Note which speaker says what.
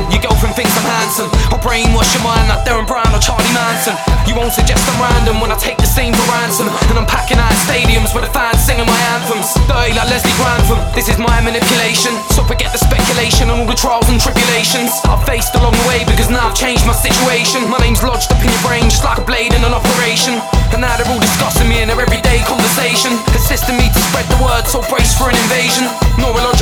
Speaker 1: Your girlfriend thinks I'm handsome. I'll brainwash your mind like Darren Brown or Charlie Manson. You won't suggest I'm random when I take the scene for ransom. And I'm packing out stadiums with the fans singing my anthems. Dirty like Leslie Grantham, this is my manipulation. So forget the speculation and all the trials and tribulations I've faced along the way, because now I've changed my situation. My name's lodged up in your brain just like a blade in an operation. And now they're all discussing me in their everyday conversation, assisting me to spread the word, so brace for an invasion. No